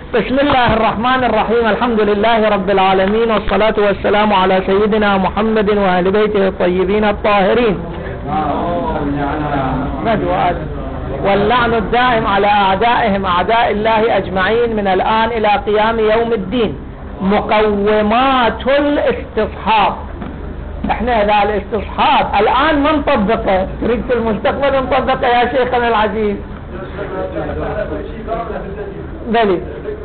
بسم الله الرحمن الرحيم. الحمد لله رب العالمين، والصلاة والسلام على سيدنا محمد وآل بيته الطيبين الطاهرين، واللعن الدائم على أعدائهم أعداء الله أجمعين من الآن إلى قيام يوم الدين. مقومات الاستصحاب. احنا هذا الاستصحاب الآن ما نطبقه، تريد في المستقبل نطبقه يا شيخنا العزيز. بلي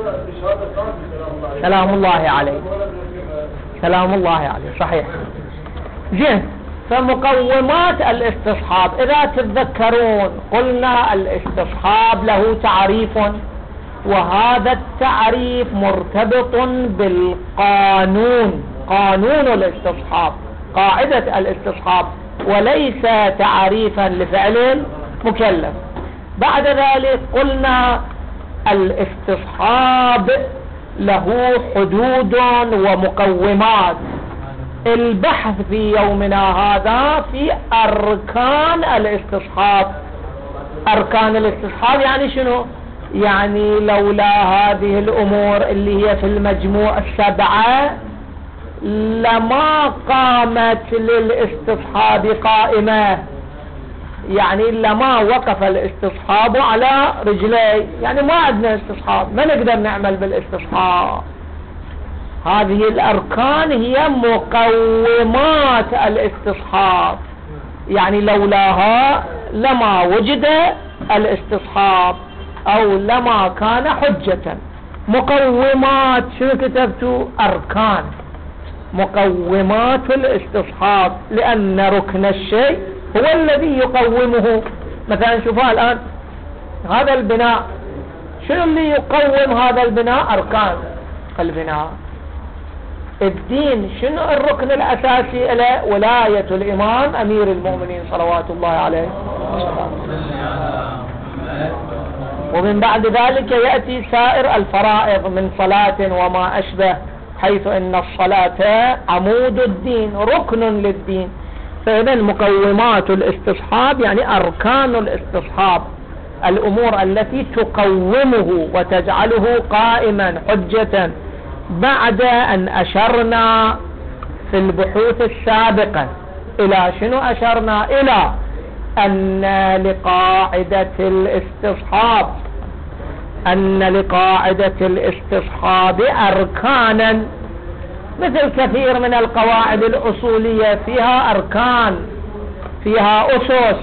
سلام الله عليه، سلام الله عليه، صحيح. زين، فمقومات الاستصحاب إذا تتذكرون قلنا الاستصحاب له تعريف، وهذا التعريف مرتبط بالقانون، قانون الاستصحاب، قاعدة الاستصحاب، وليس تعريفا لفعل مكلف. بعد ذلك قلنا الاستصحاب له حدود ومقومات. البحث في يومنا هذا في أركان الاستصحاب. أركان الاستصحاب يعني شنو؟ يعني لولا هذه الأمور اللي هي في المجموع 7 لما قامت للاستصحاب قائمة، يعني لما وقف الاستصحاب على رجلي، يعني ما عندنا استصحاب، ما نقدر نعمل بالاستصحاب. هذه الأركان هي مقومات الاستصحاب، يعني لولاها لما وجد الاستصحاب أو لما كان حجة. مقومات شنو كتبتوا؟ أركان، مقومات الاستصحاب، لأن ركن الشيء هو الذي يقومه. مثلا شوفوا الآن هذا البناء، شنو اللي يقوم هذا البناء؟ أركان البناء. الدين شنو الركن الأساسي له؟ ولاية الإمام أمير المؤمنين صلوات الله عليه. ومن بعد ذلك يأتي سائر الفرائض من صلاة وما أشبه، حيث إن الصلاة عمود الدين، ركن للدين. فإذا مقومات الاستصحاب يعني أركان الاستصحاب، الأمور التي تقومه وتجعله قائما حجة. بعد أن أشرنا في البحوث السابقة إلى شنو؟ أشرنا إلى أن لقاعدة الاستصحاب أركانا، مثل كثير من القواعد الأصولية فيها أركان، فيها أسس.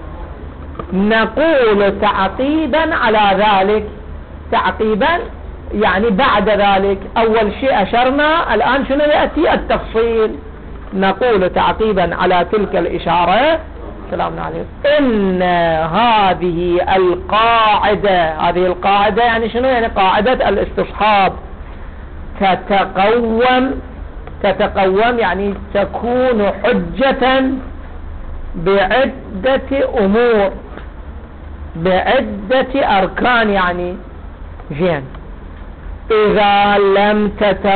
نقول تعقيبا على ذلك، تعقيبا يعني بعد ذلك أول شيء أشرنا، الآن شنو يأتي؟ التفصيل. نقول تعقيبا على تلك الإشارة، سلام عليكم، إن هذه القاعدة، هذه القاعدة يعني شنو؟ يعني قاعدة الاستصحاب تتقوم يعني تكون حجة بعدة أمور، بعدة أركان يعني. زين، إذا لم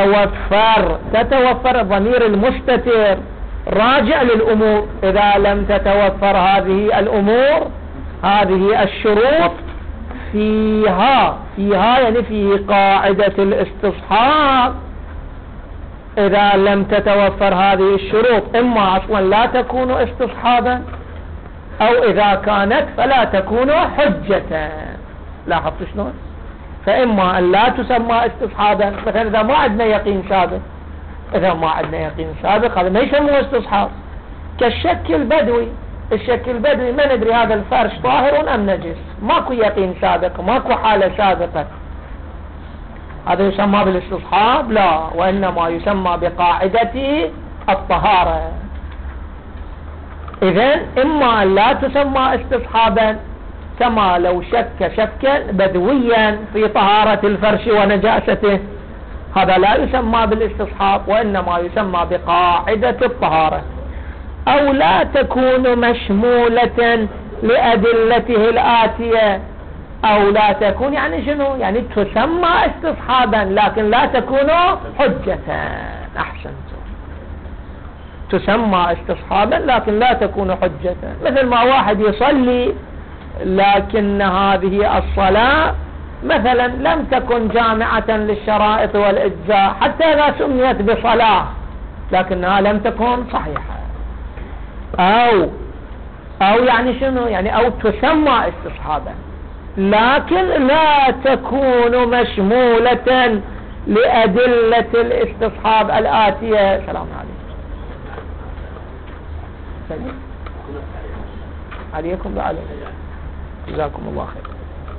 تتوفر ضمير المستتر راجع للأمور، إذا لم تتوفر هذه الأمور، هذه الشروط فيها يعني في قاعدة الاستصحاب، إذا لم تتوفر هذه الشروط إما أصلا لا تكون استصحابا، أو إذا كانت فلا تكون حجة. لاحظت شلون؟ فإما أن لا تسمى استصحابا، مثلا إذا ما عندنا يقين سابق، إذا ما عندنا يقين سابق هذا ما يسموه استصحاب. كالشك البدوي، الشك البدوي ما ندري هذا الفرش طاهر أم نجس، ماكو يقين سابق، ماكو حالة سابقة، هذا يسمى بالاستصحاب؟ لا، وإنما يسمى بقاعدة الطهارة. إذن إما أن لا تسمى استصحابا، كما لو شكا بدويا في طهارة الفرش ونجاسته، هذا لا يسمى بالاستصحاب، وإنما يسمى بقاعدة الطهارة. أو لا تكون مشمولة لأدلته الآتية، أو لا تكون يعني شنو؟ يعني تسمى استصحابا لكن لا تكون حجة. أحسنت، تسمى استصحابا لكن لا تكون حجة. مثل ما واحد يصلي لكن هذه الصلاة مثلا لم تكن جامعة للشرائط والإجزاء حتى إذا سميت بصلاة لكنها لم تكن صحيحة، أو يعني شنو يعني أو تسمى استصحابا لكن لا تكون مشمولة لأدلة الاستصحاب الآتية. سلام عليكم. عليكم وعليكم، جزاكم الله خير.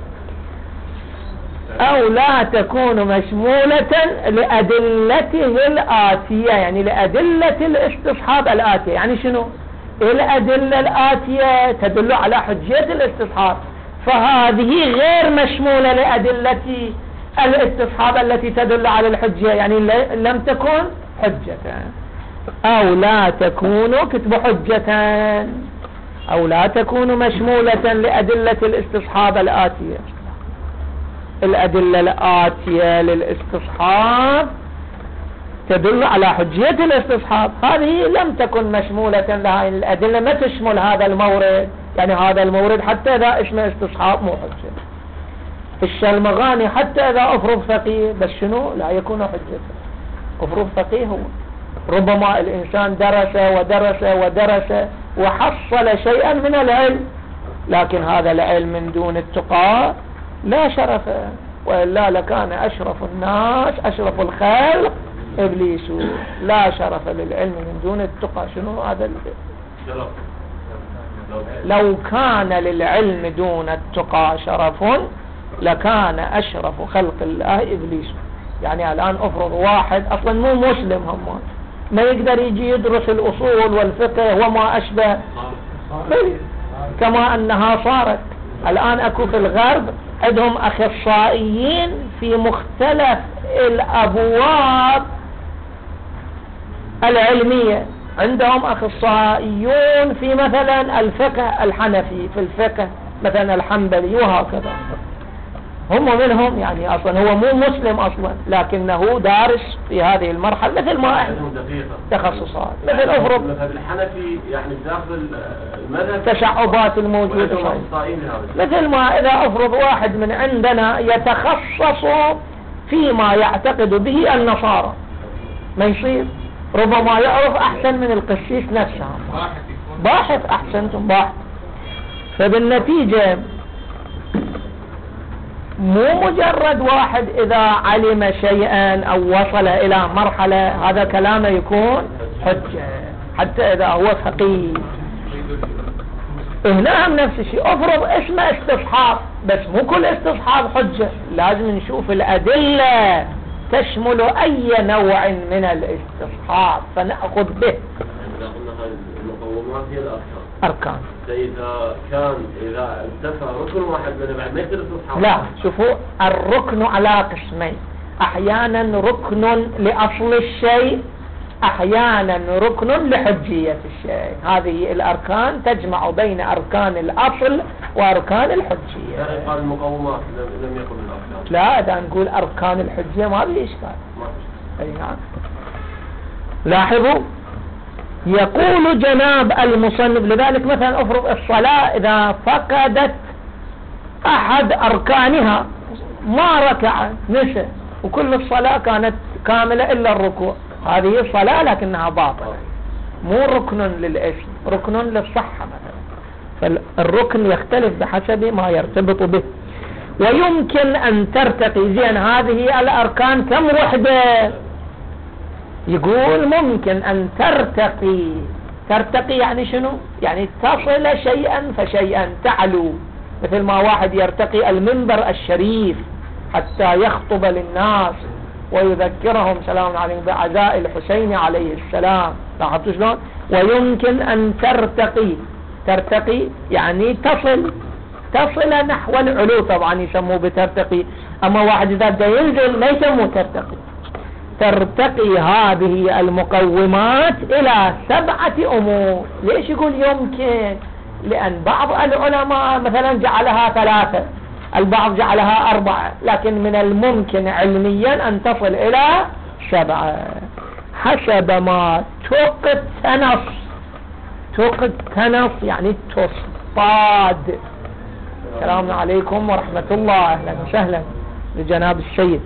أو لا تكون مشمولة لأدلته الآتية، يعني لأدلة الاستصحاب الآتية. يعني شنو الأدلة الآتية؟ تدل على حجية الاستصحاب، فهذه غير مشمولة لأدلة الاستصحاب التي تدل على الحجية، يعني لم تكن حجة. أو لا تكون كتب حجة، أو لا تكون مشمولة لأدلة الاستصحاب الآتية. الأدلة الآتية للاستصحاب تدل على حجية الاستصحاب، هذه لم تكن مشمولة لها الأدلة، ما تشمل هذا المورد، يعني هذا المورد حتى إذا اسمه استصحاب مو حجة. الشلمغاني حتى إذا أفرض فقيه بس شنو لا يكون حجة. أفرض فقيه هو ربما الإنسان درس ودرس ودرس وحصل شيئا من العلم، لكن هذا العلم من دون التقى لا شرف، وإلا لكان أشرف الناس أشرف الخلق إبليس. لا شرف للعلم من دون التقى. شنو هذا الشرف؟ لو كان للعلم دون التقى شرف لكان أشرف خلق الله إبليس. يعني الآن أفرض واحد أصلا مو مسلم، هم ما يقدر يجي يدرس الأصول والفقه وما أشبه، كما أنها صارت الآن أكو في الغرب عندهم أخصائيين في مختلف الأبواب العلمية. عندهم أخصائيون في مثلا الفقه الحنفي، في الفقه مثلا الحنبلي وهكذا. هم منهم يعني أصلا هو مو مسلم أصلا لكنه دارس في هذه المرحلة مثل ما احنا تخصصات مثل أفرض المذهب الحنفي يعني داخل المذهب تشعبات الموجودة، مثل ما إذا أفرض واحد من عندنا يتخصص فيما يعتقد به النصارى ما يصير، ربما يعرف أحسن من القسيس نفسه، باحث أحسنتم باحث. فبالنتيجة مو مجرد واحد إذا علم شيئا أو وصل إلى مرحلة هذا كلامه يكون حجة حتى إذا هو فقيه. هنا هم نفس الشيء، أفرض اسمه استصحاب بس مو كل استصحاب حجة، لازم نشوف الأدلة تشمل أي نوع من الاستصحاب فنأخذ به. المقومات هي الأركان. أركان. إذا انتفى ركن واحد من بعد ما يصير استصحاب. لا شوفوا، الركن على قسمين، أحيانا ركن لأصل الشيء، أحيانا ركن لحجية الشيء. هذه الأركان تجمع بين أركان الأصل وأركان الحجية. قال المقومات لم يكن الأركان. لا إذا نقول أركان الحجية ما في إشكال. أي نعم. لاحظوا يقول جناب المصنف لذلك مثلا أفرض الصلاة إذا فقدت أحد أركانها ما ركع نسى وكل الصلاة كانت كاملة إلا الركوع، هذه صلاة لكنها باطلة، مو ركن للاسم، ركن للصحة مثلا. فالركن يختلف بحسب ما يرتبط به. ويمكن أن ترتقي. زين هذه الأركان كم وحدة؟ يقول ممكن أن ترتقي يعني شنو؟ يعني تصل شيئا فشيئا، تعلو، مثل ما واحد يرتقي المنبر الشريف حتى يخطب للناس ويذكرهم سلام عليهم بعزاء الحسين عليه السلام. لاحظتوا شلون؟ ويمكن أن ترتقي يعني تصل نحو العلو، طبعا يسموه بترتقي. أما واحد إذا بده ينزل ما يسموه ترتقي هذه المقومات إلى 7 أمور. ليش يقول يمكن؟ لأن بعض العلماء مثلا جعلها 3، البعض جعلها 4، لكن من الممكن علميا أن تصل إلى 7 حسب ما تقتنص يعني تصطاد السلام عليكم ورحمة الله. أهلا وسهلا بجناب السيد.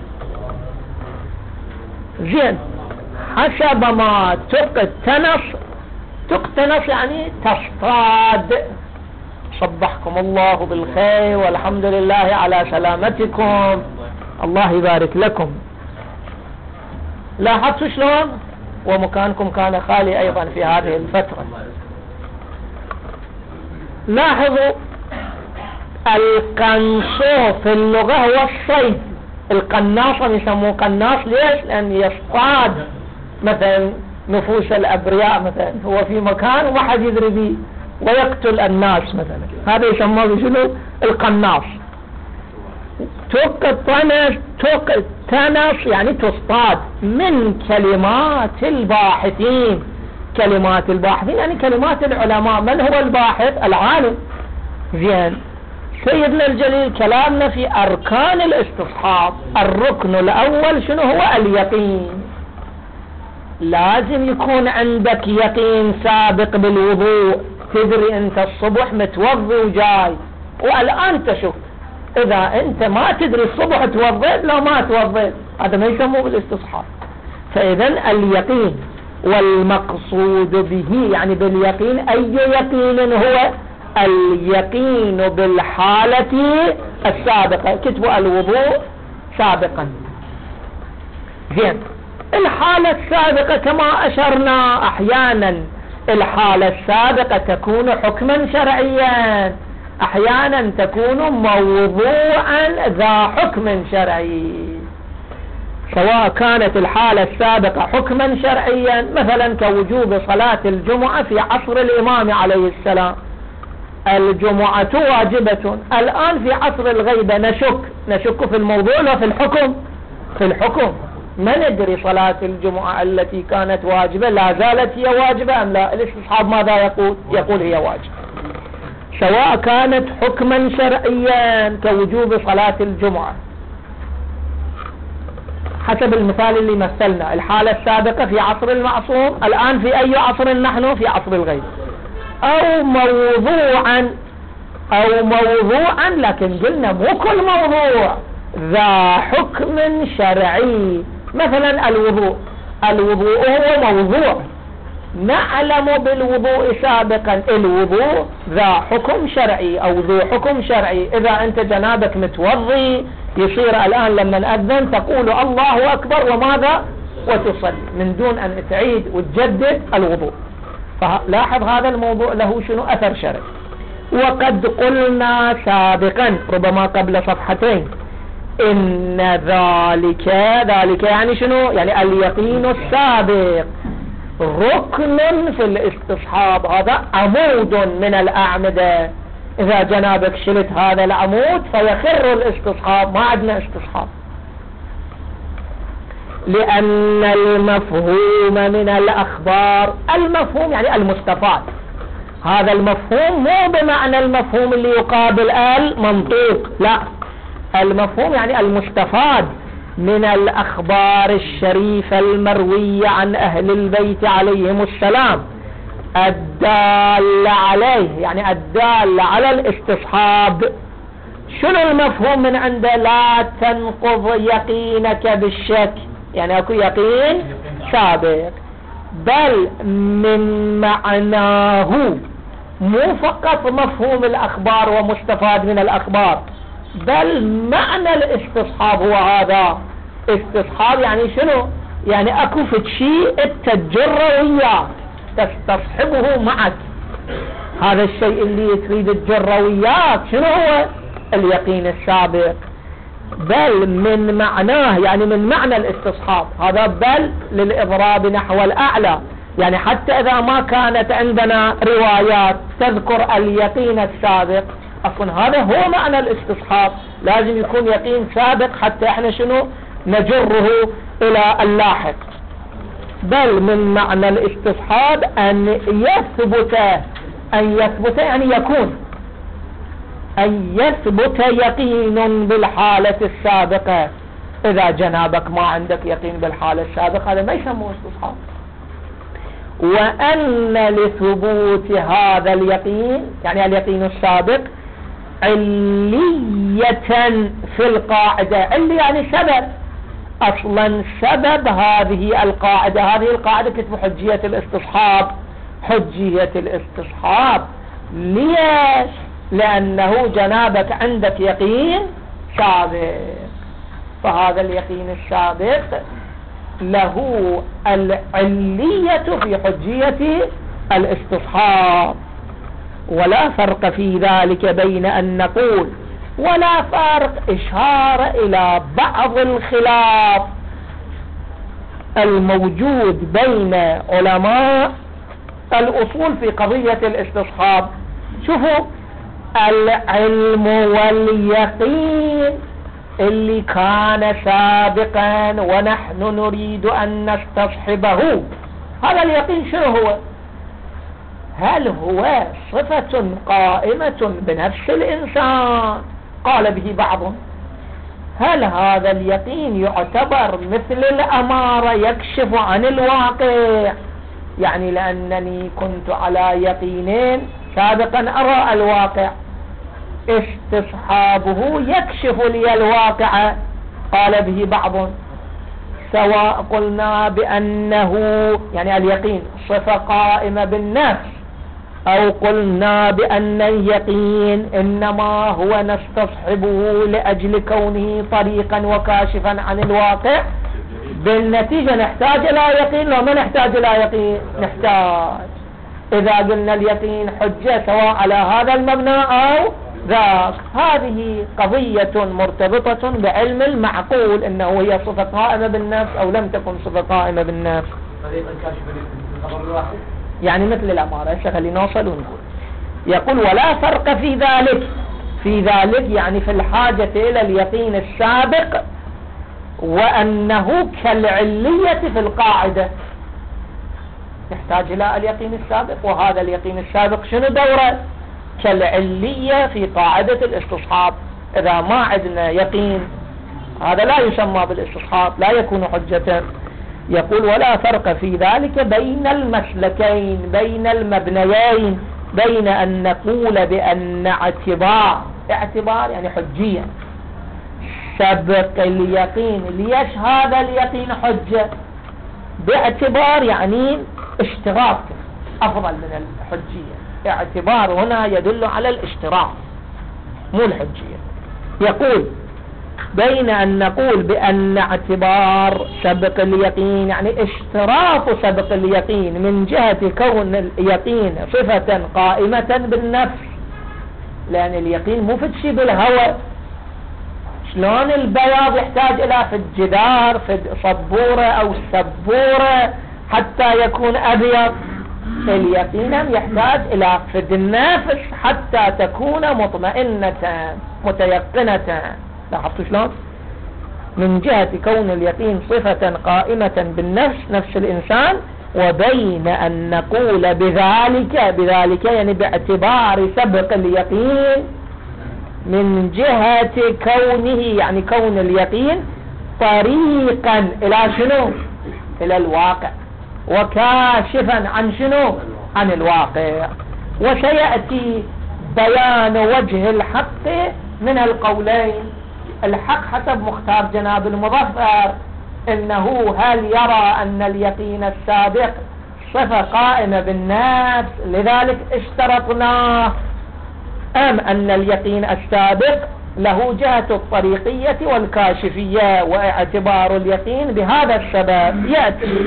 زين، حسب ما تقتنص يعني تصطاد. صبحكم الله بالخير والحمد لله على سلامتكم، الله يبارك لكم. لاحظتوا شلون؟ ومكانكم كان خالي أيضا في هذه الفترة. لاحظوا القنصو في اللغة هو الصيد. القناصة يسموه قناص ليش؟ لأن يصطاد مثلا نفوس الأبرياء، مثلا هو في مكان وما حد يدري به ويقتل الناس مثلا، هذا يسموه شنو؟ القناص. تقتنص يعني تصطاد من كلمات الباحثين. كلمات الباحثين يعني كلمات العلماء. من هو الباحث؟ العالم. زين، سيدنا الجليل كلامنا في أركان الاستصحاب. الركن الأول شنو هو؟ اليقين. لازم يكون عندك يقين سابق بالوضوء. تدري انت الصبح متوضي وجاي والآن تشك. إذا أنت ما تدري الصبح توضيت لو ما توضيت، هذا ما يسموه بالاستصحاب. فإذا اليقين، والمقصود به يعني باليقين أي يقين هو؟ اليقين بالحالة السابقة. كتبوا الوضوء سابقا. زين، الحالة السابقة كما أشرنا أحيانا الحالة السابقة تكون حكما شرعيا، أحيانا تكون موضوعا ذا حكم شرعي. سواء كانت الحالة السابقة حكما شرعيا مثلا كوجوب صلاة الجمعة في عصر الإمام عليه السلام، الجمعة واجبة. الآن في عصر الغيبة نشك في الموضوع ولا في الحكم؟ في الحكم. ما ندري صلاة الجمعة التي كانت واجبة لا زالت هي واجبة أم لا. الاستصحاب ماذا يقول هي واجبة. سواء كانت حكما شرعيا كوجوب صلاة الجمعة حسب المثال اللي مثلنا، الحالة السابقة في عصر المعصوم، الآن في أي عصر نحن؟ في عصر الغيب. أو موضوعا لكن قلنا مو كل موضوع ذا حكم شرعي. مثلا الوضوء هو موضوع، نعلم بالوضوء سابقا الوضوء ذا حكم شرعي أو ذو حكم شرعي. إذا أنت جنابك متوضي يصير الآن لما نأذن تقول الله أكبر وماذا؟ وتصلي من دون أن تعيد وتجدد الوضوء. فلاحظ هذا الموضوع له شنو؟ أثر شرعي. وقد قلنا سابقا ربما قبل صفحتين إن ذلك يعني شنو؟ يعني اليقين السابق ركن في الاستصحاب. هذا عمود من الأعمدة. إذا جنابك شلت هذا العمود فيخر الاستصحاب، ما عندنا استصحاب. لأن المفهوم من الأخبار، المفهوم يعني المستفاد. هذا المفهوم مو بمعنى المفهوم اللي يقابل المنطوق، لا، المفهوم يعني المستفاد من الأخبار الشريفة المروية عن أهل البيت عليهم السلام الدال عليه، يعني الدال على الاستصحاب. شنو المفهوم من عنده؟ لا تنقض يقينك بالشك، يعني أكو يقين سابق. بل من معناه، مو فقط مفهوم الأخبار ومستفاد من الأخبار، بل معنى الاستصحاب هو هذا. استصحاب يعني شنو؟ يعني اكو في شيء تجره وياك تستصحبه معك. هذا الشيء اللي تريد تجره وياك شنو هو؟ اليقين السابق. بل من معناه يعني من معنى الاستصحاب، هذا بل للإضراب نحو الأعلى. يعني حتى إذا ما كانت عندنا روايات تذكر اليقين السابق، أصلا هذا هو معنى الاستصحاب. لازم يكون يقين سابق حتى احنا شنو؟ نجره إلى اللاحق. بل من معنى الاستصحاب أن يثبت يعني يكون، أن يثبت يقين بالحالة السابقة. إذا جنابك ما عندك يقين بالحالة السابقة هذا ما يسموه استصحاب. وأن لثبوت هذا اليقين يعني اليقين السابق علية في القاعدة. علي يعني سبب، أصلا سبب هذه القاعدة. هذه القاعدة كتب حجية الاستصحاب. حجية الاستصحاب ليش؟ لأنه جنابك عندك يقين سابق، فهذا اليقين السابق له العلية في حجية الاستصحاب. ولا فرق في ذلك بين أن نقول، ولا فرق إشارة إلى بعض الخلاف الموجود بين علماء الأصول في قضية الاستصحاب. شوفوا، العلم واليقين اللي كان سابقا ونحن نريد أن نستصحبه، هذا اليقين شنو هو؟ هل هو صفة قائمة بنفس الإنسان قال به بعضهم؟ هل هذا اليقين يعتبر مثل الأمارة يكشف عن الواقع؟ يعني لأنني كنت على يقينين سابقا أرى الواقع، استصحابه يكشف لي الواقع قال به بعضهم. سواء قلنا بأنه يعني اليقين صفة قائمة بالنفس، أو قلنا بأن اليقين إنما هو نستصحبه لأجل كونه طريقا وكاشفا عن الواقع، بالنتيجة نحتاج إلى يقين. لو ما نحتاج إلى يقين نحتاج، إذا قلنا اليقين حجة سواء على هذا المبنى أو ذاك. هذه قضية مرتبطة بعلم المعقول، إنه هي صفة قائمة بالنفس أو لم تكن صفة قائمة بالنفس. يعني مثل الأمارة. خلينا نوصل ونقول. يقول ولا فرق في ذلك. في ذلك يعني في الحاجة إلى اليقين السابق، وأنه كالعلية في القاعدة يحتاج إلى اليقين السابق. وهذا اليقين السابق شنو دوره؟ كالعلية في قاعدة الاستصحاب. إذا ما عندنا يقين هذا لا يسمى بالاستصحاب، لا يكون حجة. يقول ولا فرق في ذلك بين المسلكين، بين المبنيين، بين أن نقول بأن اعتبار يعني حجية سبق اليقين. ليش هذا اليقين حجة؟ باعتبار يعني اشتراك أفضل من الحجية. اعتبار هنا يدل على الاشتراك مو الحجية. يقول بين أن نقول بأن اعتبار سبق اليقين يعني اشتراك سبق اليقين من جهة كون اليقين صفة قائمة بالنفس، لأن اليقين مو في شيء بالهوى. شلون البياض يحتاج إلى في الجدار في صبورة أو سبورة حتى يكون أبيض، اليقين يحتاج إلى في النفس حتى تكون مطمئنة متيقنة. لاحظتوا شلون؟ من جهة كون اليقين صفة قائمة بالنفس نفس الإنسان، وبين أن نقول بذلك يعني باعتبار سبق اليقين من جهة كونه يعني كون اليقين طريقا إلى شنو؟ إلى الواقع، وكاشفا عن شنو؟ عن الواقع. وسيأتي بيان وجه الحق من القولين. الحق حسب مختار جناب المظفر إنه هل يرى أن اليقين السابق صفة قائمة بالنفس لذلك اشترطناه، أم أن اليقين السابق له جهة الطريقية والكاشفية واعتبار اليقين بهذا السبب. يأتي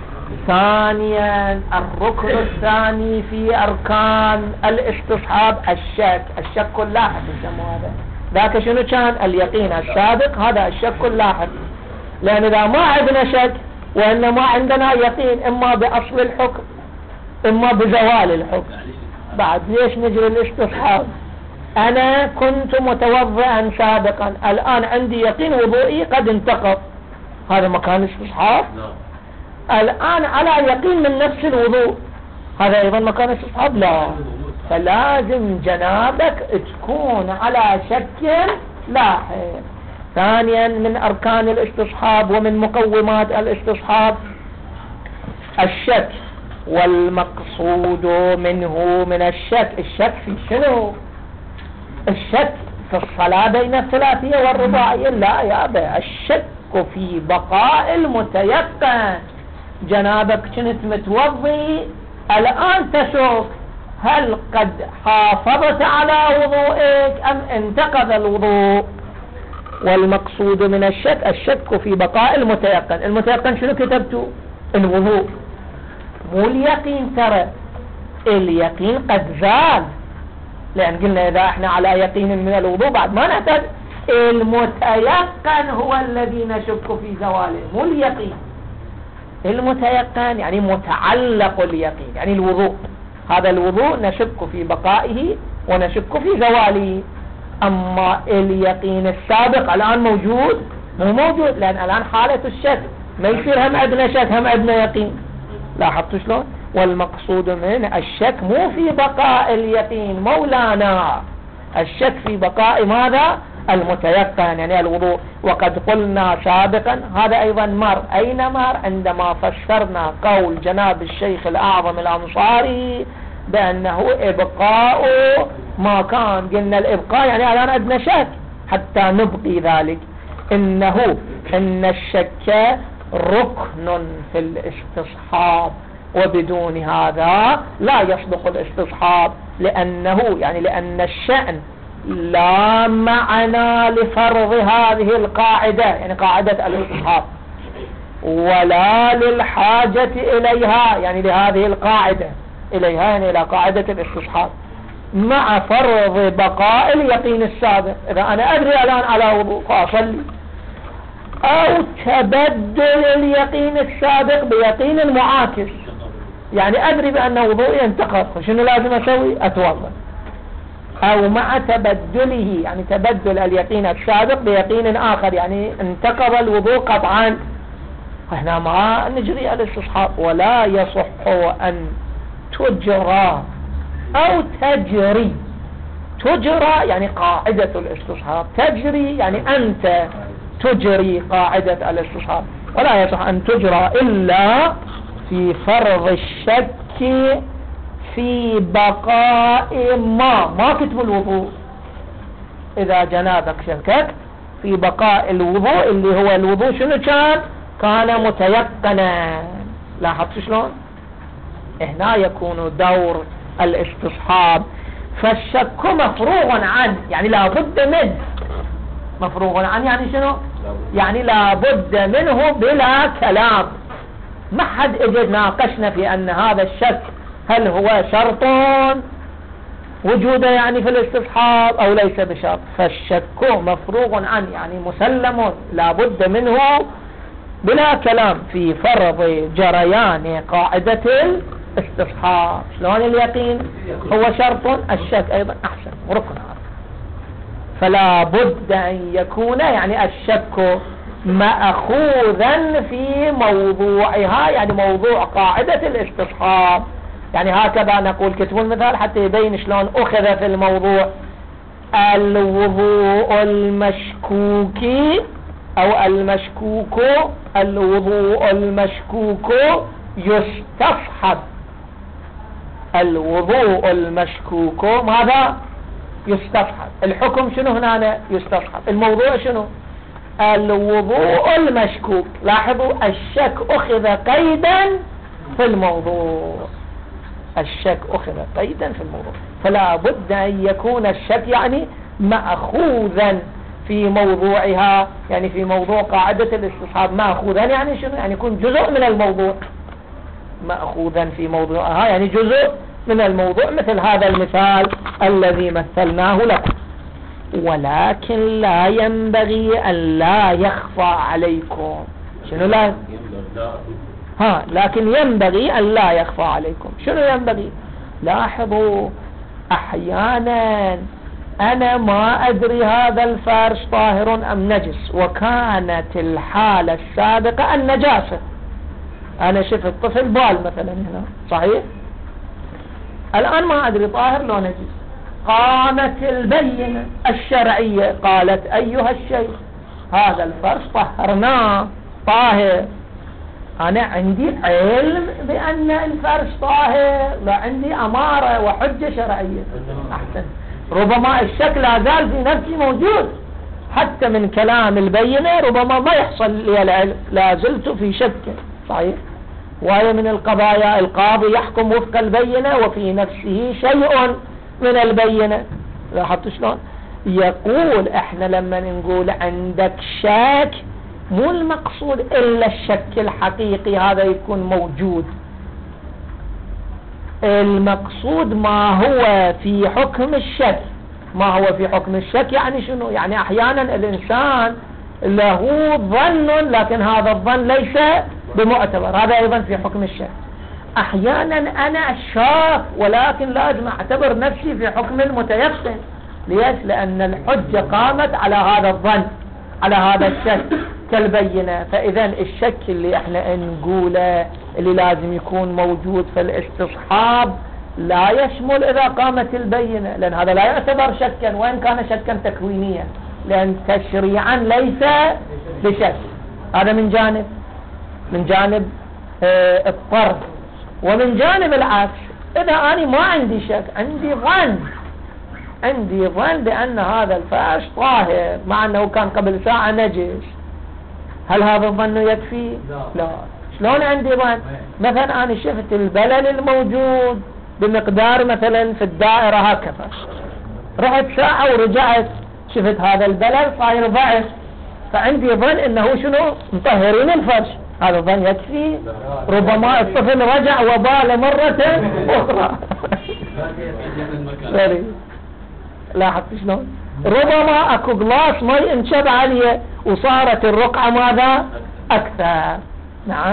ثانيا الركن الثاني في أركان الاستصحاب الشك اللاحق يسموه هذا. ذاك شنو كان؟ اليقين السابق، هذا الشك اللاحق. لأن إذا ما عندنا شك وإنما عندنا يقين إما بأصل الحكم إما بزوال الحكم، بعد ليش نجري الاستصحاب؟ أنا كنت متوضئا سابقا، الآن عندي يقين وضوئي قد انتقض، هذا مكان استصحاب؟ الآن على يقين من نفس الوضوء، هذا أيضا مكان استصحاب؟ لا. فلازم جنابك تكون على شك لاحق. ثانيا من أركان الاستصحاب ومن مقومات الاستصحاب الشك، والمقصود منه من الشك في شنو؟ الشك في الصلاة بين الثلاثية والرباعية؟ لا يا أبي، الشك في بقاء المتيقن. جنابك كنت متوضي الآن تشك هل قد حافظت على وضوئك أم انتقض الوضوء. والمقصود من الشك في بقاء المتيقن. المتيقن شنو كتبتوا؟ الوضوء، مو اليقين. ترى اليقين قد زال، لأن قلنا إذا احنا على يقين من الوضوء بعد ما نحتاج. المتيقن هو الذي نشك في زواله، مو اليقين. المتيقن يعني متعلق اليقين، يعني الوضوء. هذا الوضوء نشك في بقائه ونشك في زواله. أما اليقين السابق الآن موجود؟ مو موجود، لأن الآن حالة الشك، ما يصير هم عندنا شك هم عندنا يقين. لاحظتوا شلون؟ والمقصود من الشك مو في بقاء اليقين مولانا، الشك في بقاء ماذا؟ المتيقن، يعني الوضوء. وقد قلنا سابقا هذا أيضا مر. أين مر؟ عندما فسرنا قول جناب الشيخ الأعظم الأنصاري بأنه إبقاء ما كان. قلنا الإبقاء يعني الآن عندنا شك حتى نبقي ذلك. إن الشك ركن في الاستصحاب، وبدون هذا لا يصدق الاستصحاب، لأن الشأن لا معنى لفرض هذه القاعدة، يعني قاعدة الاستصحاب، ولا للحاجة إليها، يعني لهذه القاعدة إليها، يعني إلى قاعدة الاستصحاب، مع فرض بقاء اليقين السابق. إذا أنا أدري الآن على وضوء فأصلي، أو تبدل اليقين السابق بيقين معاكس، يعني أدري بأن وضوئي انتقض، شنو لازم أسوي؟ أتوضأ. أو مع تبدله، يعني تبدل اليقين السابق بيقين آخر، يعني انتقض الوضوء قطعا. هنا ما نجري الاستصحاب. ولا يصح أن تجرى أو تجري. تجرى يعني قاعدة الاستصحاب، تجري يعني أنت تجري قاعدة الاستصحاب. ولا يصح أن تجرى إلا في فرض الشك في بقاء ما كتب الوضوء. إذا جنابك شكك في بقاء الوضوء، اللي هو الوضوء شنو كان متيقنا. لاحظت شلون؟ هنا يكون دور الاستصحاب. فالشك مفروغ عنه، يعني لا بد منه. مفروغ عنه يعني شنو؟ يعني لا بد منه بلا كلام. ما حد اجى ناقشنا في ان هذا الشك هل هو شرط وجوده يعني في الاستصحاب او ليس بشرط. فالشك مفروغ عنه يعني مسلم لا بد منه بلا كلام في فرض جريان قاعدة الاستصحاب. شلون اليقين هو شرط، الشك ايضا احسن ركن. فلا بد ان يكون يعني الشك مأخوذا في موضوعها، يعني موضوع قاعدة الاستصحاب. يعني هكذا نقول، كتبوا المثال حتى يبين شلون أخذ في الموضوع. الوضوء المشكوك أو المشكوك، الوضوء المشكوك يستصحب. الوضوء المشكوك ماذا؟ يستصحب. الحكم شنو هنا؟ يستصحب. الموضوع شنو؟ الوضوء المشكوك. لاحظوا الشك أخذ قيدا في الموضوع، الشك أخذ قيدا في الموضوع. فلا بد أن يكون الشك يعني مأخوذا في موضوعها، يعني في موضوع قاعدة الاستصحاب. مأخوذا يعني شنو؟ يعني يكون جزء من الموضوع. مأخوذا في موضوعها يعني جزء من الموضوع، مثل هذا المثال الذي مثلناه لكم. ولكن لا ينبغي أن لا يخفى عليكم. شنو لا؟ لكن ينبغي أن لا يخفى عليكم. شنو ينبغي؟ لاحظوا أحيانا أنا ما أدري هذا الفرش طاهر أم نجس، وكانت الحالة السابقة النجاسة. أنا شفت طفل بال مثلا هنا، صحيح؟ الآن ما أدري طاهر لو نجس. قامت البينة الشرعية قالت أيها الشيخ هذا الفرش طهرناه طاهر. أنا عندي علم بأن الفرش طاهر، لا عندي أمارة وحجة شرعية. أحسن. ربما الشك لا زال في نفسي موجود، حتى من كلام البينة ربما ما يحصل لي العلم، لا زلت في شك. صحيح. وهي من القضايا القاضي يحكم وفق البينة وفي نفسه شيء من البينة. لاحظت شلون؟ يقول احنا لما نقول عندك شك مو المقصود الا الشك الحقيقي هذا يكون موجود، المقصود ما هو في حكم الشك. ما هو في حكم الشك يعني شنو؟ يعني احيانا الانسان له ظن لكن هذا الظن ليس بمعتبر، هذا ايضا في حكم الشك. احيانا انا شاك ولكن لازم اعتبر نفسي في حكم المتيقن. ليش؟ لان الحجة قامت على هذا الظن، على هذا الشك كالبينة. فاذا الشك اللي احنا نقوله اللي لازم يكون موجود في الاستصحاب لا يشمل اذا قامت البينة، لان هذا لا يعتبر شكا وان كان شكا تكوينيا، لان تشريعا ليس بشك. هذا من جانب، من جانب الطرد. ومن جانب العكس، اذا انا ما عندي شك، عندي ظن بان هذا الفرش طاهر مع انه كان قبل ساعة نجس، هل هذا الظن يكفي؟ لا. شلون عندي ظن؟ مثلا انا شفت البلل الموجود بمقدار مثلا في الدائرة هكذا، رحت ساعة ورجعت شفت هذا البلل صاير ضعف، فعندي ظن انه شنو؟ مطهرين الفرش، هذا الظن يكفي؟ ربما الطفل رجع وبال مرة اخرى. لاحظت شلون؟ ربما اكو قلاص مي انشب عليه وصارت الرقعة ماذا؟ اكثر. نعم.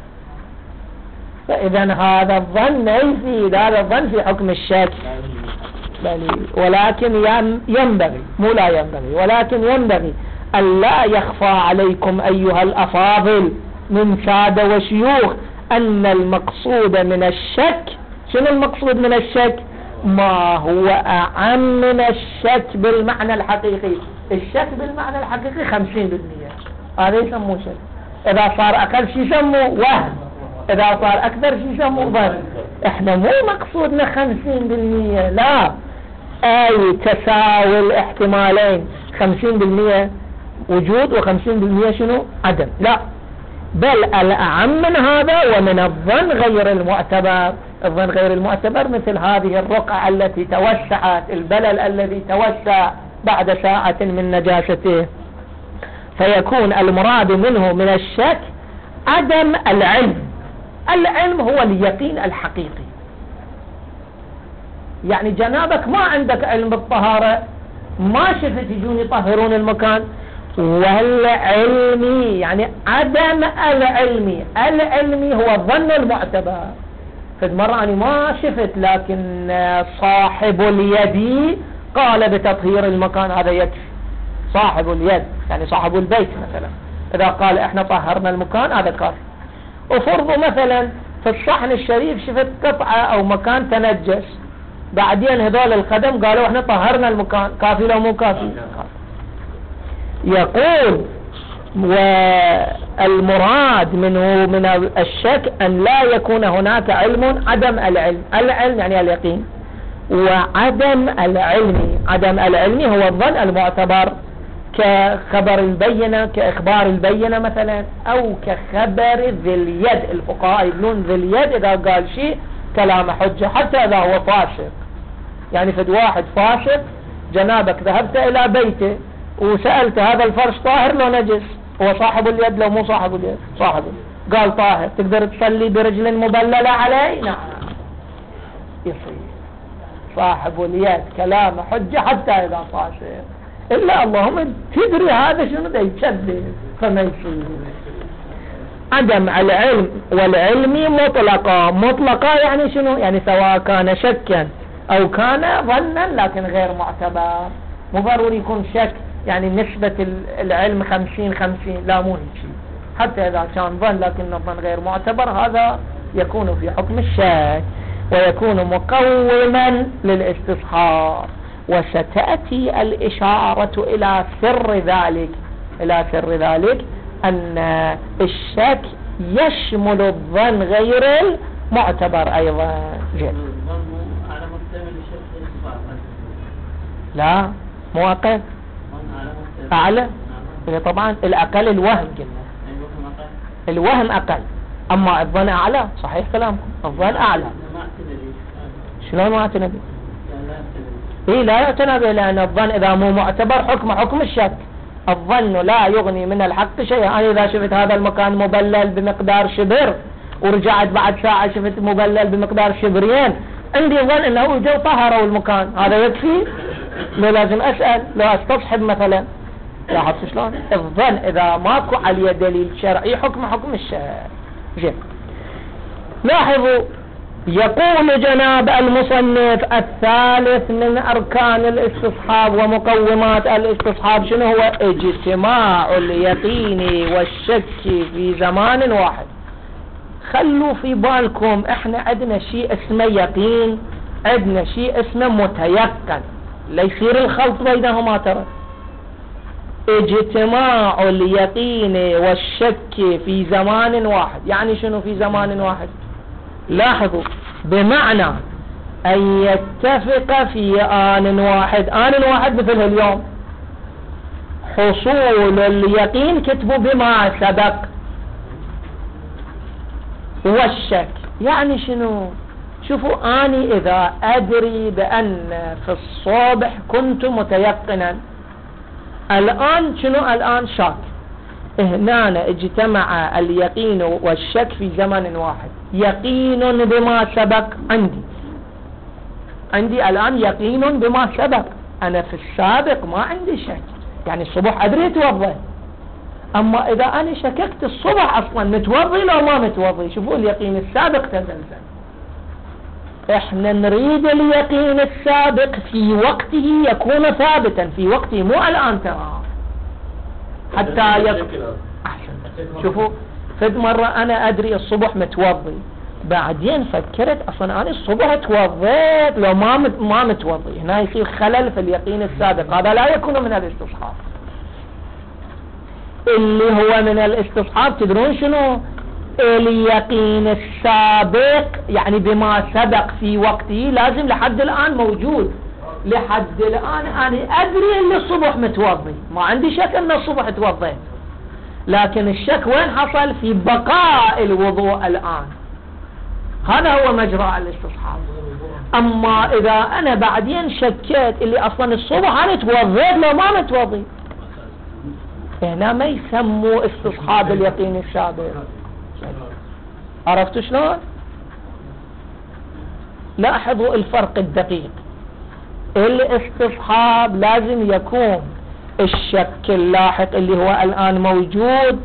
فاذا هذا الظن ما يفيد، هذا الظن في حكم الشك. ولكن ينبغي، مو لا ينبغي، ولكن ينبغي أن لا يخفى عليكم أيها الأفاضل من سادة وشيوخ أن المقصود من الشك، شنو المقصود من الشك؟ ما هو أعم من الشك بالمعنى الحقيقي. الشك بالمعنى الحقيقي 50%، هذا يسموه شك. إذا صار أقل شيء يسموه وهم، إذا صار أكثر شيء يسموه ظن. إحنا مو مقصودنا 50%، لا، أي تساوي الاحتمالين، 50% وجود و50% شنو؟ عدم. لا، بل الأعم من هذا ومن الظن غير المعتبر. الظن غير المعتبر مثل هذه الرقعة التي توسعت، البلل الذي توسع بعد ساعة من نجاسته، فيكون المراد منه من الشك عدم العلم. العلم هو اليقين الحقيقي، يعني جنابك ما عندك علم بالطهارة، ما شفت يجون يطهرون المكان. والعلمي يعني عدم العلمي، العلمي هو الظن المعتبر. في المرة أنا ما شفت لكن صاحب اليد قال بتطهير المكان، هذا يكفي. صاحب اليد يعني صاحب البيت مثلا إذا قال احنا طهرنا المكان هذا كافي. وفرضوا مثلا في الصحن الشريف شفت قطعة أو مكان تنجس، بعدين هذول الخدم قالوا احنا طهرنا المكان، كافي لو مو كافي؟ يقول والمراد منه من الشك أن لا يكون هناك علم، عدم العلم. العلم يعني اليقين، وعدم العلم، عدم العلم هو الظن المعتبر كخبر البينة، كإخبار البينة مثلا، أو كخبر ذي اليد. الفقهاء يقولون ذي اليد إذا قال شيء كلام حجة حتى إذا هو فاسق. يعني فد واحد فاسق جنابك ذهبت إلى بيته وسألت هذا الفرش طاهر لو نجس، هو صاحب اليد لو مو صاحب اليد؟ صاحبه. قال طاهر، تقدر تصلي برجل مبللة عليه؟ نعم، يصير صاحب اليد كلام حجة حتى إذا فاسق. إلا اللهم تدري هذا شنو ده يكذب فما يصير. عدم العلم والعلم مطلقا يعني شنو؟ يعني سواء كان شكا أو كان ظنا لكن غير معتبر. مو ضروري يكون شك يعني نسبة العلم 50-50، لا مو هيك. حتى إذا كان ظن لكن الظن غير معتبر هذا يكون في حكم الشك ويكون مقوما للاستصحاب. وستأتي الإشارة إلى سر ذلك أن الشك يشمل الظن غير المعتبر أيضا. على مستوى الشك والإخبار. يعني مثلا لو قال أنا أعلم أن هذا الفرش طاهر، لكن أنا ما أعلم أن هذا الفرش طاهر، هل يكون هذا الشك لا مو أقل، أعلى. طبعا الأقل الوهم، قلنا الوهم أقل، أما الظن أعلى. صحيح كلامكم، الظن أعلى. شلون ما اعتنى به؟ إيه لا يعتنى به، لأن الظن إذا مو معتبر حكم الشك. الظن لا يغني من الحق شيئا. أنا إذا شفت هذا المكان مبلل بمقدار شبر ورجعت بعد ساعة شفت مبلل بمقدار شبرين، عندي ظن أنه جو طهروا المكان، هذا يكفي؟ لو لازم أسأل، لو أستصحب مثلا. لاحظت شلون؟ الظن إذا ماكو عليه دليل شرعي حكم الشرع. زين، لاحظوا يقول جناب المصنف الثالث من أركان الاستصحاب ومقومات الاستصحاب شنو هو؟ اجتماع اليقين والشك في زمان واحد. خلوا في بالكم احنا عندنا شيء اسمه يقين، عندنا شيء اسمه متيقن، لا يصير الخلط بينهما. ترى اجتماع اليقين والشك في زمان واحد يعني شنو في زمان واحد؟ لاحظوا، بمعنى أن يتفق في آن واحد. آن واحد مثل اليوم حصول اليقين كتبوا بما سبق، والشك يعني شنو؟ شوفوا، أني إذا أدري بأن في الصبح كنت متيقنا، الآن شنو؟ الآن شاك. هنا اجتمع اليقين والشك في زمن واحد. يقين بما سبق عندي الآن يقين بما سبق. أنا في السابق ما عندي شك، يعني الصبح أدري توضي، أما إذا أنا شككت الصبح أصلا متوضي لو ما متوضي، شوفوا اليقين السابق تزلزل. احنا نريد اليقين السابق في وقته يكون ثابتا في وقته، مو الآن ترى حتى أحسن. شوفوا، فد مرة أنا أدري الصبح متوضي، بعدين فكرت أصلا أنا الصبح توضيت لو ما متوضي، هنا يصير خلل في اليقين السابق. هذا لا يكون من الاستصحاب. اللي هو من الاستصحاب تدرون شنو؟ اليقين السابق، يعني بما سبق في وقته، لازم لحد الآن موجود. لحد الآن أنا أدري أن الصبح متوضي، ما عندي شك أن الصبح توضيت، لكن الشك وين حصل؟ في بقاء الوضوء الآن. هذا هو مجرى الاستصحاب. أما إذا أنا بعدين شكيت اللي أصلا الصبح أنا توضيت لو ما متوضي، هنا ما يسموا استصحاب اليقين السابق. عرفتوا شلون؟ لاحظوا الفرق الدقيق. الاستصحاب لازم يكون الشك اللاحق اللي هو الآن موجود،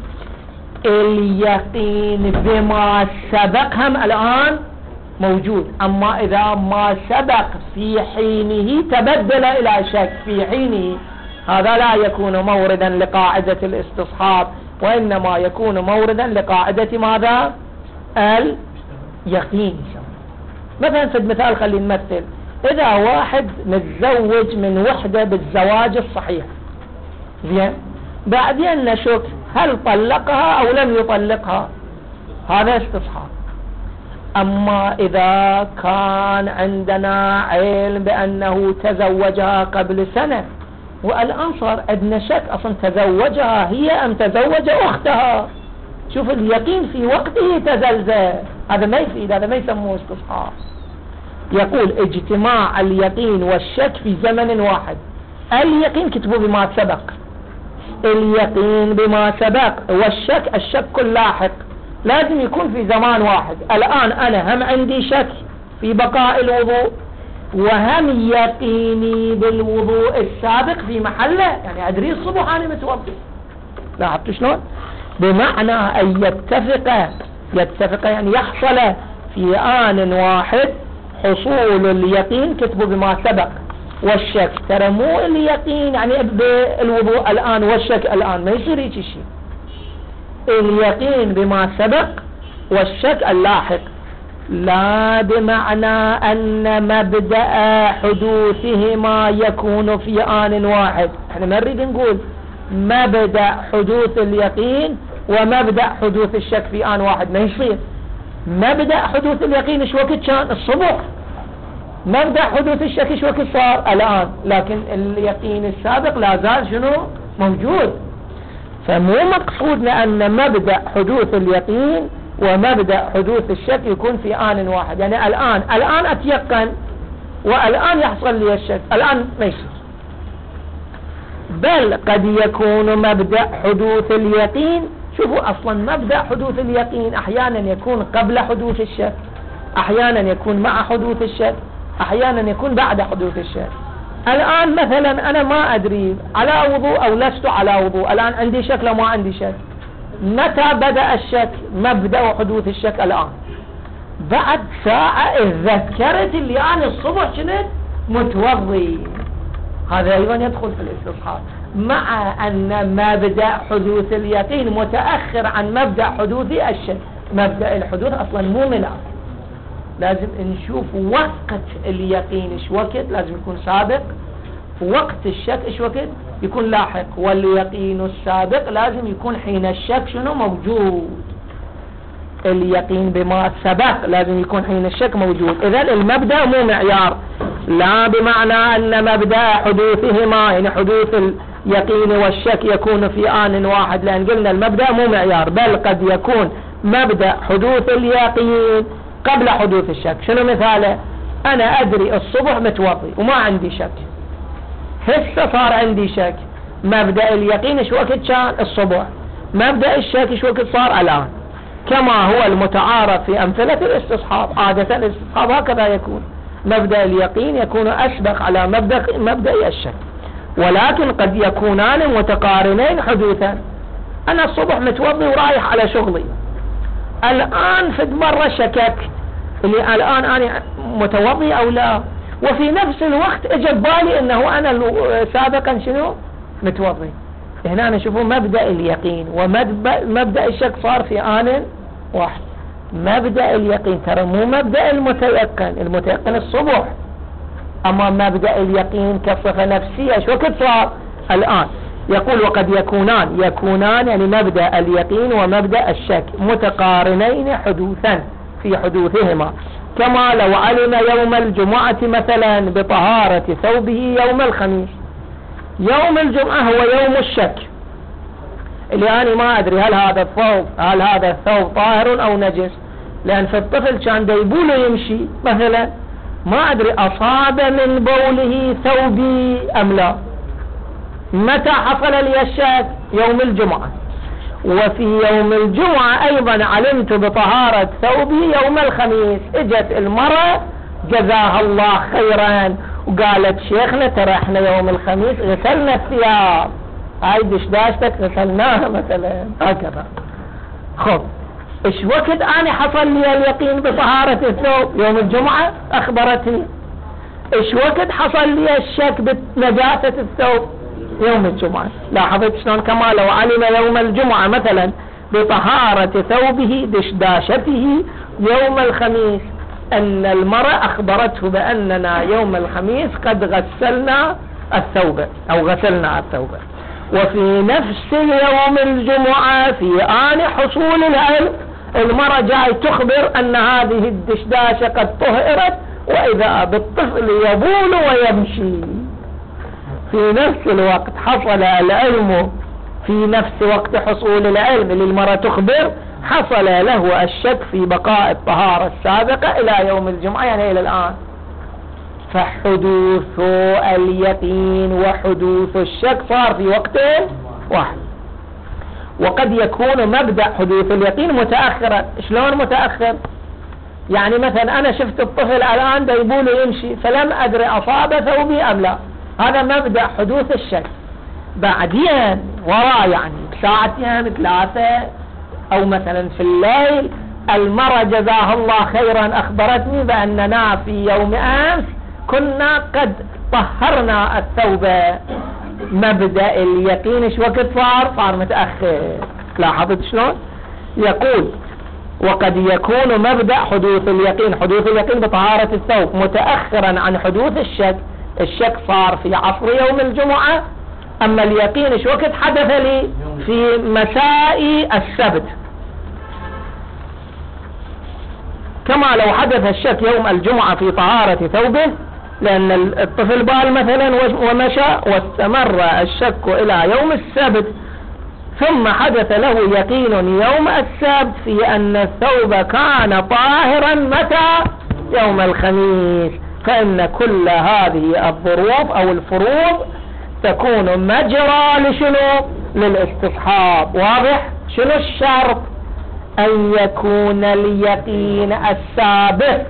اليقين بما سبق هم الآن موجود. أما إذا ما سبق في حينه تبدل إلى شك في حينه، هذا لا يكون موردا لقاعدة الاستصحاب، وإنما يكون موردا لقاعدة ماذا؟ اليقين. مثلا في المثال خلينا نمثل، إذا واحد متزوج من وحدة بالزواج الصحيح، زين، بعدين نشك هل طلقها أو لم يطلقها، هذا استصحاب. أما إذا كان عندنا علم بأنه تزوجها قبل سنة والآن صار عندنا شك أصلا تزوجها هي أم تزوج أختها، شوف اليقين في وقته تزلزل، هذا ما يفيد، هذا ما يسموه استصحاب. يقول اجتماع اليقين والشك في زمن واحد. اليقين كتبوا بما سبق، اليقين بما سبق، والشك الشك اللاحق لازم يكون في زمان واحد. الآن أنا هم عندي شك في بقاء الوضوء، وهم يقيني بالوضوء السابق في محله، يعني أدري الصبح أنا متوضي. لاحظت شلون؟ بمعنى أن يتفق يعني يحصل في آن واحد حصول اليقين كتبوا بما سبق، والشك ترى مو اليقين يعني بالوضوء الآن والشك الآن، ما يصير هيك شيء. اليقين بما سبق والشك اللاحق، لا بمعنى أن مبدأ حدوثهما يكون في آن واحد. احنا ما نريد نقول مبدأ حدوث اليقين ومبدأ حدوث الشك في آن واحد، ما يصير. مبدأ حدوث اليقين ايش وقت كان؟ الصبح. مبدأ حدوث الشك ايش وقت صار؟ الآن. لكن اليقين السابق لا زال شنو موجود. فمو مقصودنا أن مبدأ حدوث اليقين ومبدأ حدوث الشك يكون في آن واحد. يعني الآن أتيقن والآن يحصل لي الشك، الآن ما يصير. بل قد يكون مبدأ حدوث اليقين، شوفوا أصلا مبدأ حدوث اليقين أحيانا يكون قبل حدوث الشك، أحيانا يكون مع حدوث الشك، أحيانا يكون بعد حدوث الشك. الآن مثلا أنا ما أدري على وضوء أو لست على وضوء، الآن عندي شك لو ما عندي شك. متى بدأ الشك؟ مبدأ حدوث الشك الآن. بعد ساعة ذكرت اللي أنا الصبح كنت متوضي، هذا أيضا يدخل في الاستصحاب، مع أن مبدأ حدوث اليقين متأخر عن مبدأ حدوث الشك. مبدأ الحدوث أصلا مو ملاك، لازم نشوف وقت اليقين ايش وقت لازم يكون سابق، وقت الشك ايش وقت يكون لاحق، واليقين السابق لازم يكون حين الشك شنو موجود. اليقين بما سبق لازم يكون حين الشك موجود. إذن المبدأ مو معيار، لا بمعنى أن مبدأ حدوثهما يعني حدوث اليقين والشك يكون في آن واحد، لأن قلنا المبدأ مو معيار، بل قد يكون مبدأ حدوث اليقين قبل حدوث الشك. شنو مثاله؟ أنا أدري الصبح متوضي وما عندي شك، هسه صار عندي شك. مبدأ اليقين ايش وقت كان؟ الصبح. مبدأ الشك ايش وقت صار؟ الآن. كما هو المتعارف في أمثلة الاستصحاب، عادة الاستصحاب هكذا يكون، مبدأ اليقين يكون أسبق على مبدأ الشك، ولكن قد يكونان متقارنين حدوثا. أنا الصبح متوضي ورايح على شغلي، الآن في مرة شكك اللي الآن أنا متوضي أو لا، وفي نفس الوقت اجى بالي أنه أنا سابقا شنو متوضي. هنا نشوفوا مبدأ اليقين ومبدأ الشك صار في آن واحد. مبدأ اليقين ترى مو مبدأ المتيقن، المتيقن الصبح، أما مبدأ اليقين كصفة نفسية ايش وقت صار؟ الآن. يقول وقد يكونان يعني مبدأ اليقين ومبدأ الشك متقارنين حدوثا في حدوثهما، كما لو علم يوم الجمعة مثلا بطهارة ثوبه يوم الخميس. يوم الجمعة هو يوم الشك، اللي أنا ما أدري هل هذا الثوب طاهر أو نجس، لأن في الطفل كان ديبوله يمشي مثلا ما أدري أصاب من بوله ثوبي أم لا. متى حصل لي الشك؟ يوم الجمعة. وفي يوم الجمعة أيضا علمت بطهارة ثوبي يوم الخميس. اجت المرأة جزاها الله خيرا وقالت شيخنا ترى احنا يوم الخميس غسلنا الثياب، هاي دشداشتك غسلناها مثلا هكذا. خب ايش وقت انا حصل لي اليقين بطهارة الثوب؟ يوم الجمعة اخبرتني. ايش وقت حصل لي الشك بنجاسة الثوب؟ يوم الجمعة. لاحظت شلون؟ كما لو علم يوم الجمعة مثلا بطهارة ثوبه دشداشته يوم الخميس، أن المرأة أخبرته بأننا يوم الخميس قد غسلنا الثوب أو غسلنا الثوب. وفي نفس يوم الجمعة في آن حصول العلم المرأة جاي تخبر أن هذه الدشداشة قد طهرت، وإذا بالطفل يبول ويمشي. في نفس الوقت حصل العلم، في نفس وقت حصول العلم للمرأة تخبر حصل له الشك في بقاء الطهارة السابقة إلى يوم الجمعة يعني إلى الآن. فحدوث اليقين وحدوث الشك صار في وقت واحد. وقد يكون مبدأ حدوث اليقين متأخرا. شلون متأخر؟ يعني مثلا أنا شفت الطفل الآن ديبوله يمشي فلم أدري أصاب ثوبي أم لا، هذا مبدأ حدوث الشك. بعدين وراء يعني ساعتين 3 أو مثلا في الليل المرأة جزاها الله خيرا أخبرتني بأننا في يوم أمس كنا قد طهرنا الثوب. مبدأ اليقين ايش وقت صار متأخر. لاحظت شلون؟ يقول وقد يكون مبدأ حدوث اليقين بطهارة الثوب متأخرا عن حدوث الشك. الشك صار في عصر يوم الجمعة، أما اليقين ايش وقت حدث لي؟ في مساء السبت. كما لو حدث الشك يوم الجمعة في طهارة ثوبه، لأن الطفل بال مثلا ومشى واستمر الشك إلى يوم السبت، ثم حدث له يقين يوم السبت في أن الثوب كان طاهرا متى؟ يوم الخميس، فإن كل هذه الظروف أو الفروض تكون مجرى لشنو؟ للاستصحاب. واضح؟ شنو الشرط؟ أن يكون اليقين السابق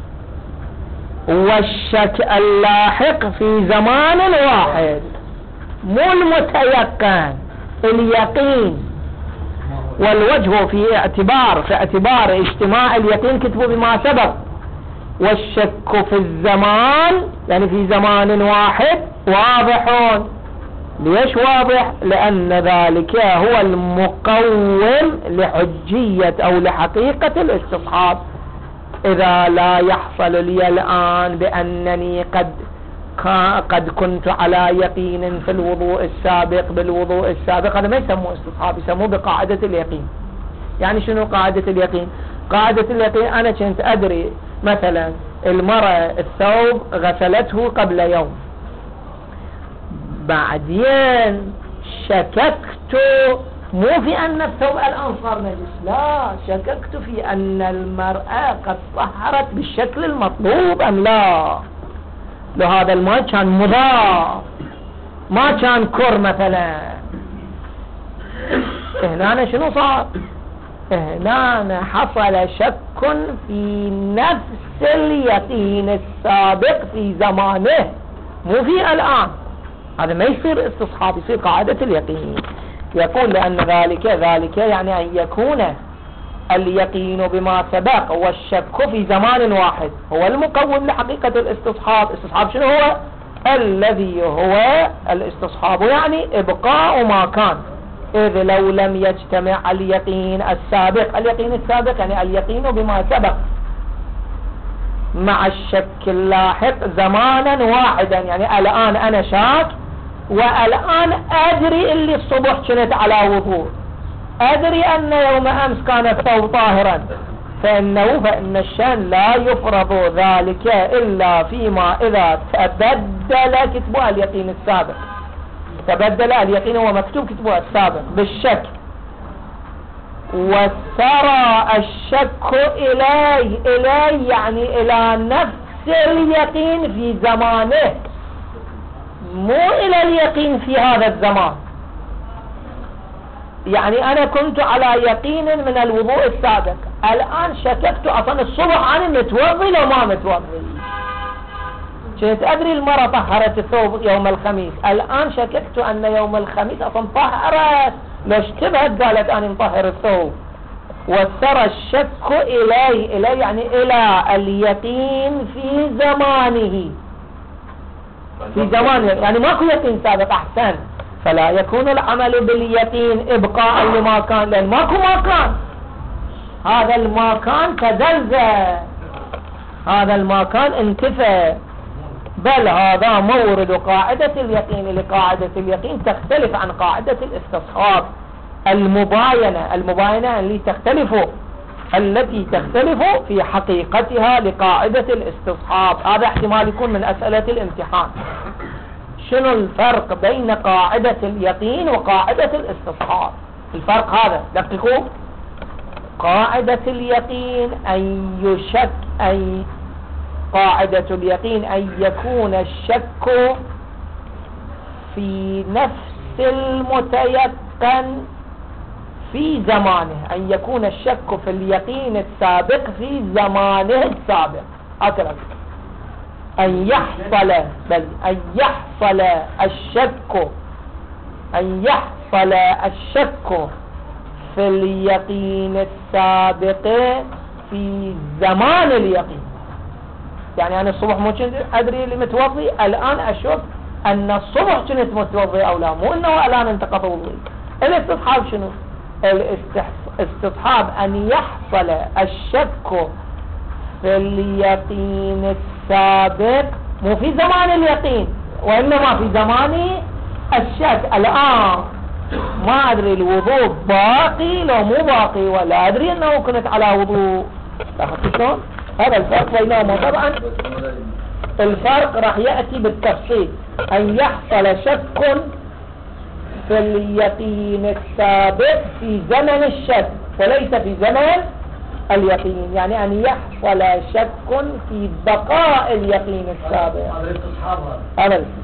والشك اللاحق في زمان واحد، مو المتيقن. اليقين والوجه في اعتبار اجتماع اليقين كتبوا بما سبق، والشك في الزمان يعني في زمان واحد واضحون. ليش واضح؟ لأن ذلك هو المقوم لحجية أو لحقيقة الاستصحاب. إذا لا يحصل لي الآن بأنني قد كنت على يقين في الوضوء السابق بالوضوء السابق، هذا ما يسموه استصحاب، يسموه بقاعدة اليقين. يعني شنو قاعدة اليقين؟ قاعدة اليقين أنا كنت أدري مثلا المرأة الثوب غسلته قبل يوم، بعدين شككت مو في أن الثوب الآن صار نجس، لا، شككت في أن المرأة قد طهرت بالشكل المطلوب أم لا. لو هذا الماء كان مضاف ما كان كر مثلا، هنا شنو صار؟ هنا حصل شك في نفس اليقين السابق في زمانه، مو في الآن. هذا ما يصير استصحاب، يصير قاعدة اليقين. يقول لأن ذلك يعني أن يكون اليقين بما سبق والشك في زمان واحد هو المقوم لحقيقة الاستصحاب. استصحاب شنو هو؟ الذي هو الاستصحاب يعني إبقاء ما كان، إذ لو لم يجتمع اليقين السابق يعني اليقين بما سبق مع الشك اللاحق زمانا واحدا، يعني الآن أنا شاك والآن أدري اللي الصبح كنت على وضوء، أدري أن يوم أمس كان الثوب طاهرا، فإن الشأن لا يفرض ذلك إلا فيما إذا تبدل كتبه اليقين السابق. تبدل اليقين هو مكتوب كتبه السابق بالشك، وسرى الشك إليه يعني إلى نفس اليقين في زمانه، مو إلى اليقين في هذا الزمان. يعني أنا كنت على يقين من الوضوء السابق، الآن شككت أصلا الصبح أنا متوضي لو ما متوضي، كنت أدري المرة طهرت الثوب يوم الخميس، الآن شككت أن يوم الخميس أصلا طهرت، لو اشتبهت قالت أنا مطهر الثوب. وسر الشك إليه يعني إلى اليقين في زمانه، في زمانه يعني ماكو يقين سابق. أحسن، فلا يكون العمل باليقين إبقاء لما كان، لأن ماكو ما كان، هذا المكان تزلزل، هذا المكان انتفى، بل هذا مورد قاعدة اليقين. لقاعدة اليقين تختلف عن قاعدة الاستصحاب. المباينة التي تختلف في حقيقتها لقاعدة الاستصحاب. هذا احتمال يكون من أسئلة الامتحان. شنو الفرق بين قاعدة اليقين وقاعدة الاستصحاب؟ الفرق هذا دقيقوا. قاعدة اليقين قاعدة اليقين أن يكون الشك في نفس المتيقن في زمانه، أن يكون الشك في اليقين السابق في زمانه السابق. هكذا أن يحصل الشك في اليقين السابق في زمان اليقين. يعني أنا الصبح مو كنت أدري اللي متوضي، الآن أشك أن الصبح كنت متوضي أو لا، مو أنه الآن انتقض وضوئي. الاستصحاب شنو؟ الاستصحاب أن يحصل الشك في اليقين السابق مو في زمان اليقين، وإنما في زمان الشك. الآن ما أدري الوضوء باقي لو مو باقي، ولا أدري أنه كنت على وضوء، لاحظت شلون؟ هذا الفرق بينهما. طبعا الفرق راح يأتي بالتفصيل، أن يحصل شك في اليقين السابق في زمن الشك وليس في زمن اليقين، يعني أن يحصل شك في بقاء اليقين السابق. هذا الاستصحاب.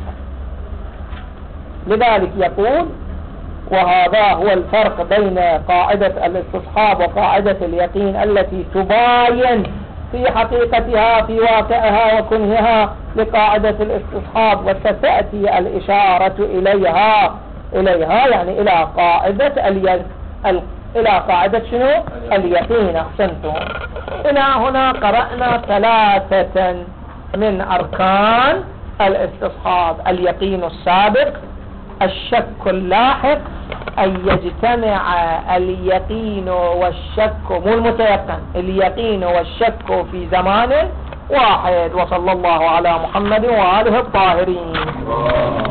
لذلك يقول وهذا هو الفرق بين قاعدة الاستصحاب وقاعدة اليقين التي تباين في حقيقتها في واقعها وكنهها لقاعدة الاستصحاب، وستأتي الإشارة إليها يعني إلى قاعدة إلى قاعدة شنو؟ اليقين. أحسنتم. إلى هنا قرأنا 3 من أركان الاستصحاب: اليقين السابق، الشك اللاحق، أن يجتمع اليقين والشك، مو المتيقن، اليقين والشك في زمان واحد. وصلى الله على محمد وآله الطاهرين.